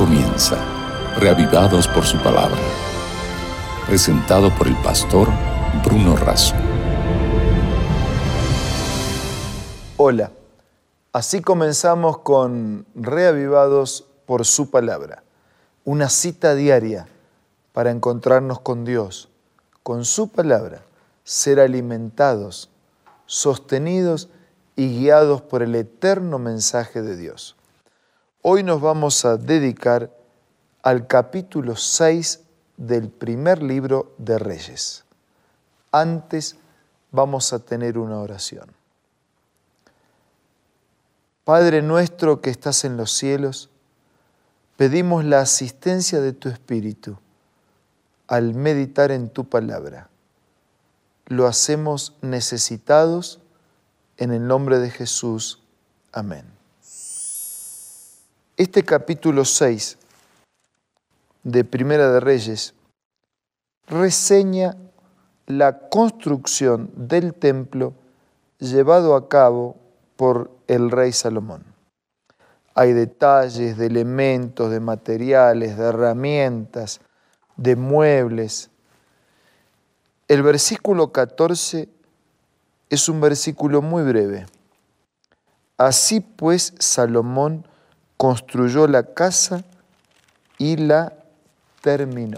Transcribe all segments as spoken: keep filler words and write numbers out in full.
comienza, reavivados por su palabra. Presentado por el pastor Bruno Razo. Hola, así comenzamos con Reavivados por su palabra, una cita diaria para encontrarnos con Dios, con su palabra, ser alimentados, sostenidos y guiados por el eterno mensaje de Dios. Hoy nos vamos a dedicar al capítulo seis del primer libro de Reyes. Antes vamos a tener una oración. Padre nuestro que estás en los cielos, pedimos la asistencia de tu Espíritu al meditar en tu palabra. Lo hacemos necesitados en el nombre de Jesús. Amén. Este capítulo seis de Primera de Reyes reseña la construcción del templo llevado a cabo por el rey Salomón. Hay detalles de elementos, de materiales, de herramientas, de muebles. El versículo catorce es un versículo muy breve. Así pues, Salomón construyó la casa y la terminó.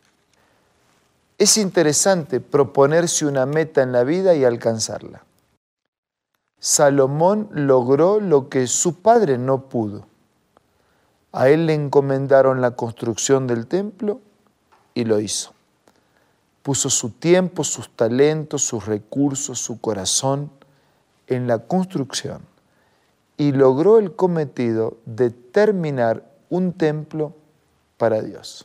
Es interesante proponerse una meta en la vida y alcanzarla. Salomón logró lo que su padre no pudo. A él le encomendaron la construcción del templo y lo hizo. Puso su tiempo, sus talentos, sus recursos, su corazón en la construcción y logró el cometido de terminar un templo para Dios.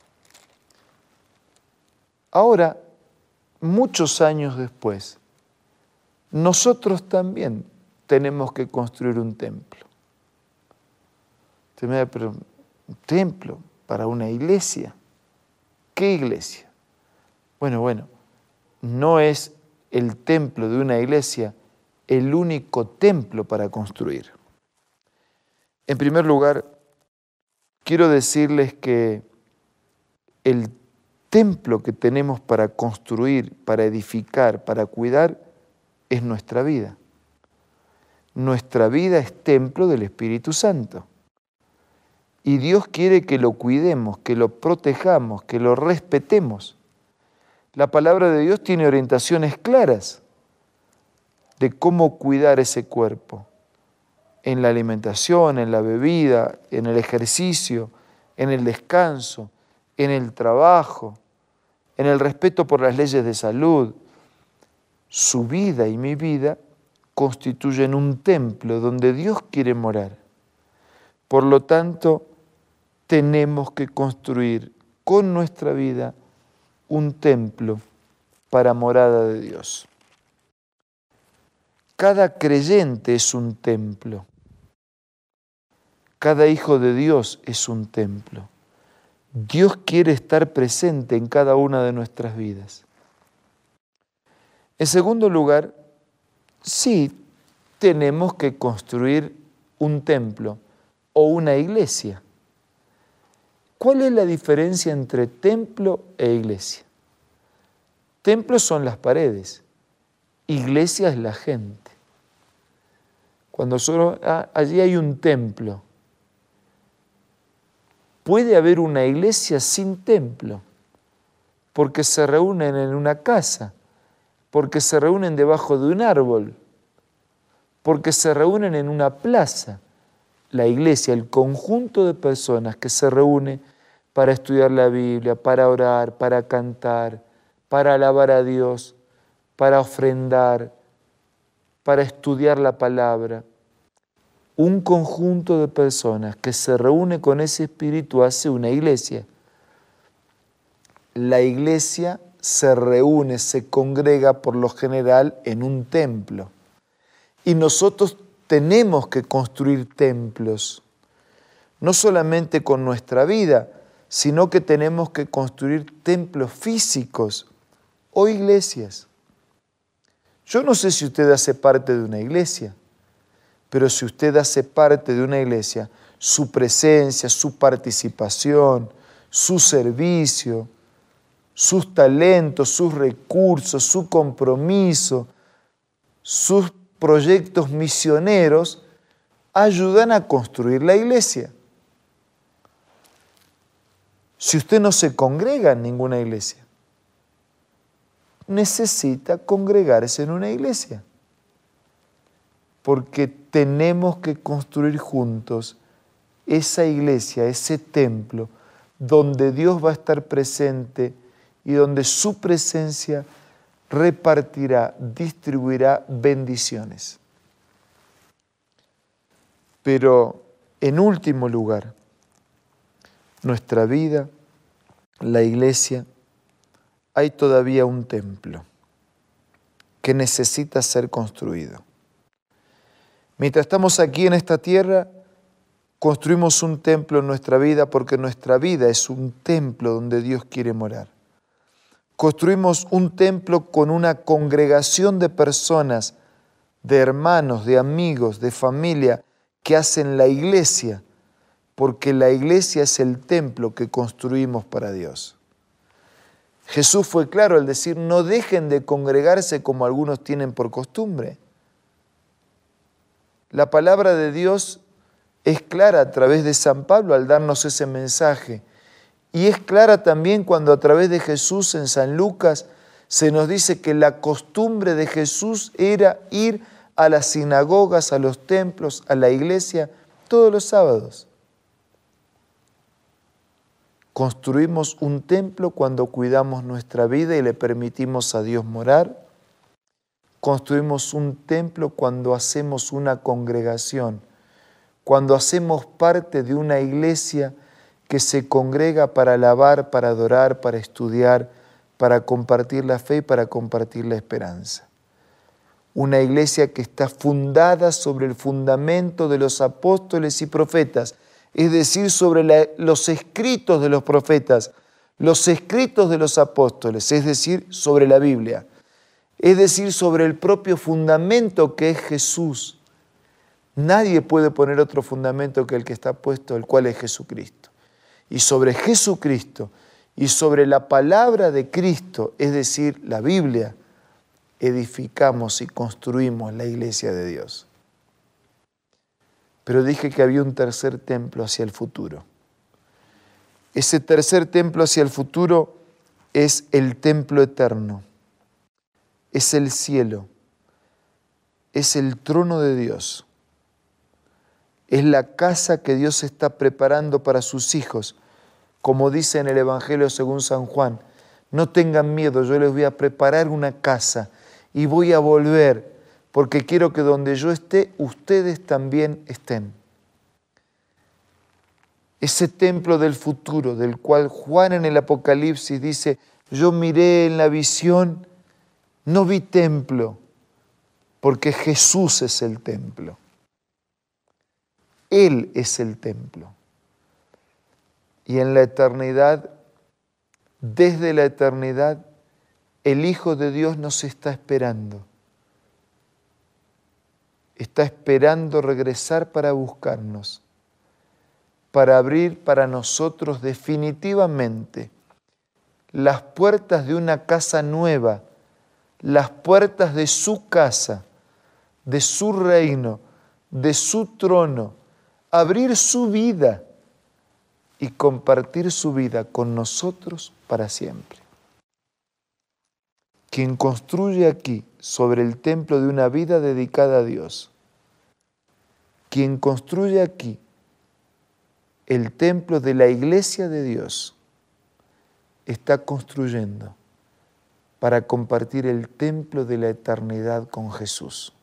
Ahora, muchos años después, nosotros también tenemos que construir un templo. Usted me dice, pero un templo para una iglesia. ¿Qué iglesia? Bueno, bueno, no es el templo de una iglesia el único templo para construir. En primer lugar, quiero decirles que el templo que tenemos para construir, para edificar, para cuidar, es nuestra vida. Nuestra vida es templo del Espíritu Santo. Y Dios quiere que lo cuidemos, que lo protejamos, que lo respetemos. La palabra de Dios tiene orientaciones claras de cómo cuidar ese cuerpo, en la alimentación, en la bebida, en el ejercicio, en el descanso, en el trabajo, en el respeto por las leyes de salud. Su vida y mi vida constituyen un templo donde Dios quiere morar. Por lo tanto, tenemos que construir con nuestra vida un templo para morada de Dios. Cada creyente es un templo. Cada hijo de Dios es un templo. Dios quiere estar presente en cada una de nuestras vidas. En segundo lugar, sí, tenemos que construir un templo o una iglesia. ¿Cuál es la diferencia entre templo e iglesia? Templos son las paredes, iglesia es la gente. Cuando solo, ah, allí hay un templo, puede haber una iglesia sin templo, porque se reúnen en una casa, porque se reúnen debajo de un árbol, porque se reúnen en una plaza. La iglesia, el conjunto de personas que se reúne para estudiar la Biblia, para orar, para cantar, para alabar a Dios, para ofrendar, para estudiar la palabra. Un conjunto de personas que se reúne con ese espíritu hace una iglesia. La iglesia se reúne, se congrega por lo general en un templo. Y nosotros tenemos que construir templos, no solamente con nuestra vida, sino que tenemos que construir templos físicos o iglesias. Yo no sé si usted hace parte de una iglesia, pero si usted hace parte de una iglesia, su presencia, su participación, su servicio, sus talentos, sus recursos, su compromiso, sus proyectos misioneros, ayudan a construir la iglesia. Si usted no se congrega en ninguna iglesia, necesita congregarse en una iglesia, porque tenemos que construir juntos esa iglesia, ese templo, donde Dios va a estar presente y donde su presencia repartirá, distribuirá bendiciones. Pero en último lugar, nuestra vida, la iglesia, hay todavía un templo que necesita ser construido. Mientras estamos aquí en esta tierra, construimos un templo en nuestra vida porque nuestra vida es un templo donde Dios quiere morar. Construimos un templo con una congregación de personas, de hermanos, de amigos, de familia, que hacen la iglesia, porque la iglesia es el templo que construimos para Dios. Jesús fue claro al decir, no dejen de congregarse como algunos tienen por costumbre. La palabra de Dios es clara a través de San Pablo al darnos ese mensaje. Y es clara también cuando a través de Jesús en San Lucas se nos dice que la costumbre de Jesús era ir a las sinagogas, a los templos, a la iglesia, todos los sábados. Construimos un templo cuando cuidamos nuestra vida y le permitimos a Dios morar. Construimos un templo cuando hacemos una congregación, cuando hacemos parte de una iglesia que se congrega para alabar, para adorar, para estudiar, para compartir la fe y para compartir la esperanza. Una iglesia que está fundada sobre el fundamento de los apóstoles y profetas, es decir, sobre la, los escritos de los profetas, los escritos de los apóstoles, es decir, sobre la Biblia, es decir, sobre el propio fundamento que es Jesús. Nadie puede poner otro fundamento que el que está puesto, el cual es Jesucristo. Y sobre Jesucristo y sobre la palabra de Cristo, es decir, la Biblia, edificamos y construimos la iglesia de Dios. Pero dije que había un tercer templo hacia el futuro. Ese tercer templo hacia el futuro es el templo eterno, es el cielo, es el trono de Dios, es la casa que Dios está preparando para sus hijos. Como dice en el Evangelio según San Juan, no tengan miedo, yo les voy a preparar una casa y voy a volver, porque quiero que donde yo esté, ustedes también estén. Ese templo del futuro, del cual Juan en el Apocalipsis dice, yo miré en la visión, no vi templo, porque Jesús es el templo. Él es el templo. Y en la eternidad, desde la eternidad, el Hijo de Dios nos está esperando. Está esperando regresar para buscarnos, para abrir para nosotros definitivamente las puertas de una casa nueva, las puertas de su casa, de su reino, de su trono, abrir su vida y compartir su vida con nosotros para siempre. Quien construye aquí sobre el templo de una vida dedicada a Dios, quien construye aquí el templo de la iglesia de Dios, está construyendo para compartir el templo de la eternidad con Jesús.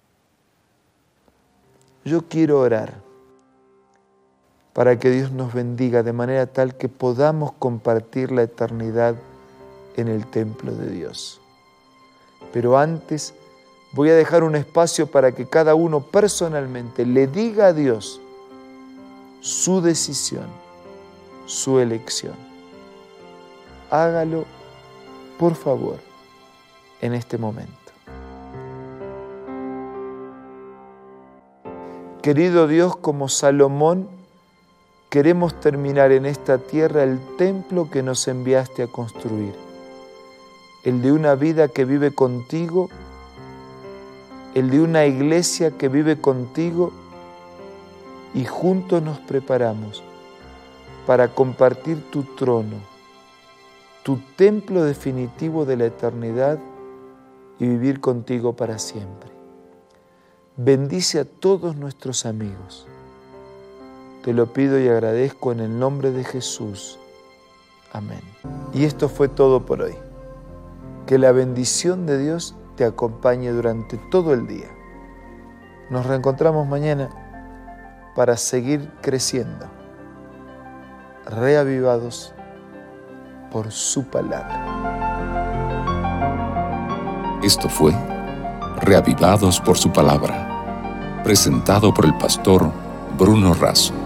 Yo quiero orar para que Dios nos bendiga de manera tal que podamos compartir la eternidad en el templo de Dios. Pero antes voy a dejar un espacio para que cada uno personalmente le diga a Dios su decisión, su elección. Hágalo, por favor, en este momento. Querido Dios, como Salomón queremos terminar en esta tierra el templo que nos enviaste a construir, el de una vida que vive contigo, el de una iglesia que vive contigo, y juntos nos preparamos para compartir tu trono, tu templo definitivo de la eternidad, y vivir contigo para siempre. Bendice a todos nuestros amigos. Te lo pido y agradezco en el nombre de Jesús. Amén. Y esto fue todo por hoy. Que la bendición de Dios te acompañe durante todo el día. Nos reencontramos mañana para seguir creciendo, reavivados por su palabra. Esto fue Reavivados por su palabra, presentado por el pastor Bruno Razo.